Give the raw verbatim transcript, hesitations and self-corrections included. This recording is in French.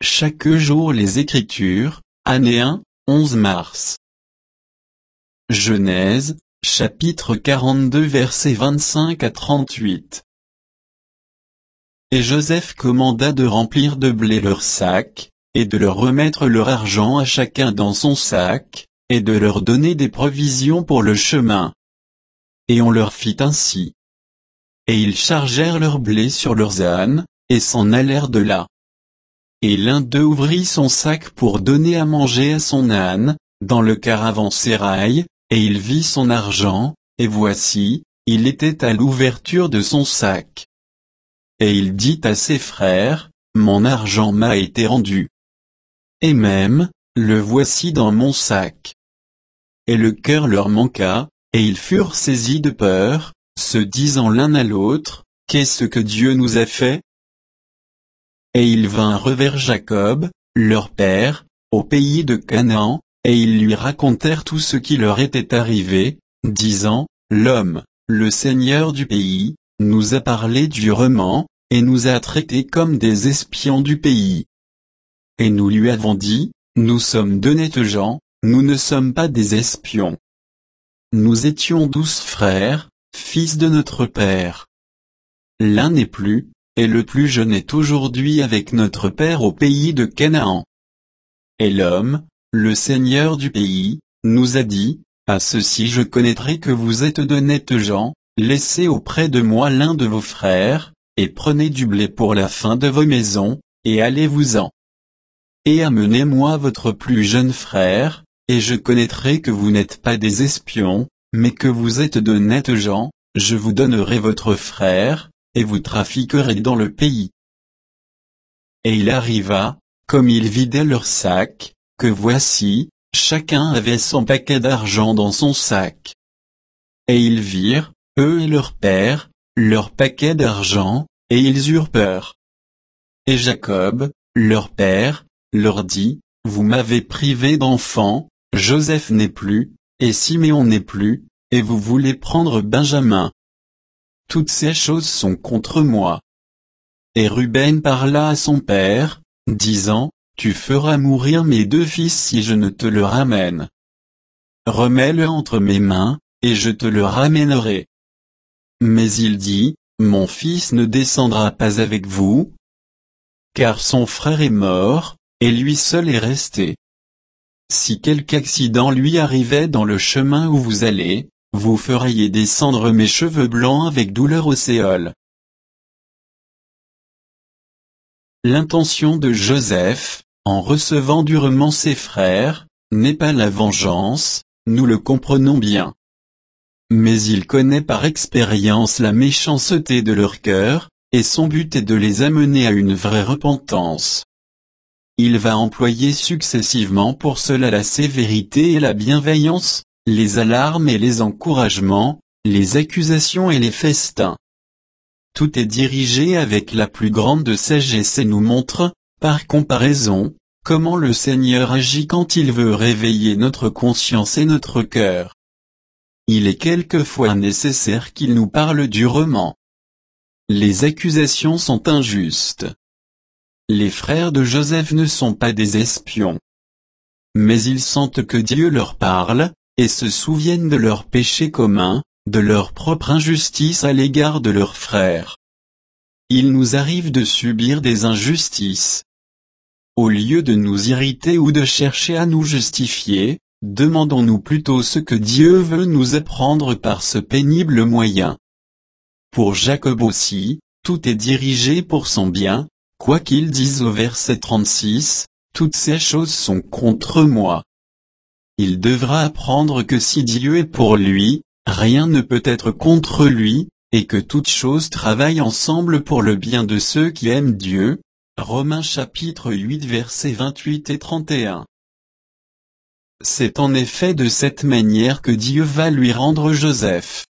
chaque jour les Écritures, année un, onze mars. Genèse, chapitre quarante-deux versets vingt-cinq à trente-huit. Et Joseph commanda de remplir de blé leurs sacs, et de leur remettre leur argent à chacun dans son sac, et de leur donner des provisions pour le chemin. Et on leur fit ainsi. Et ils chargèrent leur blé sur leurs ânes, et s'en allèrent de là. Et l'un d'eux ouvrit son sac pour donner à manger à son âne, dans le caravansérail, et il vit son argent, et voici, il était à l'ouverture de son sac. Et il dit à ses frères, mon argent m'a été rendu. Et même, le voici dans mon sac. Et le cœur leur manqua, et ils furent saisis de peur, se disant l'un à l'autre, qu'est-ce que Dieu nous a fait? Et ils vinrent vers Jacob, leur père, au pays de Canaan, et ils lui racontèrent tout ce qui leur était arrivé, disant, l'homme, le seigneur du pays, nous a parlé durement, et nous a traités comme des espions du pays. Et nous lui avons dit, nous sommes d'honnêtes gens, nous ne sommes pas des espions. Nous étions douze frères, fils de notre père. L'un n'est plus, et le plus jeune est aujourd'hui avec notre père au pays de Canaan. Et l'homme, le seigneur du pays, nous a dit, à ceci je connaîtrai que vous êtes d'honnêtes gens, laissez auprès de moi l'un de vos frères, et prenez du blé pour la faim de vos maisons, et allez-vous-en. Et amenez-moi votre plus jeune frère, et je connaîtrai que vous n'êtes pas des espions, mais que vous êtes d'honnêtes gens, je vous donnerai votre frère, et vous trafiquerez dans le pays. Et il arriva, comme ils vidaient leurs sacs, que voici, chacun avait son paquet d'argent dans son sac. Et ils virent, eux et leur père, leur paquet d'argent, et ils eurent peur. Et Jacob, leur père, leur dit, vous m'avez privé d'enfant, Joseph n'est plus, et Siméon n'est plus, et vous voulez prendre Benjamin. Toutes ces choses sont contre moi. Et Ruben parla à son père, disant, tu feras mourir mes deux fils si je ne te le ramène. Remets-le entre mes mains, et je te le ramènerai. Mais il dit, mon fils ne descendra pas avec vous, car son frère est mort, et lui seul est resté. Si quelque accident lui arrivait dans le chemin où vous allez, vous feriez descendre mes cheveux blancs avec douleur au Séol. L'intention de Joseph, en recevant durement ses frères, n'est pas la vengeance, nous le comprenons bien. Mais il connaît par expérience la méchanceté de leur cœur, et son but est de les amener à une vraie repentance. Il va employer successivement pour cela la sévérité et la bienveillance, les alarmes et les encouragements, les accusations et les festins. Tout est dirigé avec la plus grande sagesse et nous montre, par comparaison, comment le Seigneur agit quand il veut réveiller notre conscience et notre cœur. Il est quelquefois nécessaire qu'il nous parle durement. Les accusations sont injustes. Les frères de Joseph ne sont pas des espions. Mais ils sentent que Dieu leur parle, et se souviennent de leurs péchés communs, de leur propre injustice à l'égard de leurs frères. Il nous arrive de subir des injustices. Au lieu de nous irriter ou de chercher à nous justifier, demandons-nous plutôt ce que Dieu veut nous apprendre par ce pénible moyen. Pour Jacob aussi, tout est dirigé pour son bien, quoi qu'il dise au verset trente-six, toutes ces choses sont contre moi. Il devra apprendre que si Dieu est pour lui, rien ne peut être contre lui, et que toutes choses travaillent ensemble pour le bien de ceux qui aiment Dieu. Romains chapitre huit versets vingt-huit et trente et un. C'est en effet de cette manière que Dieu va lui rendre Joseph.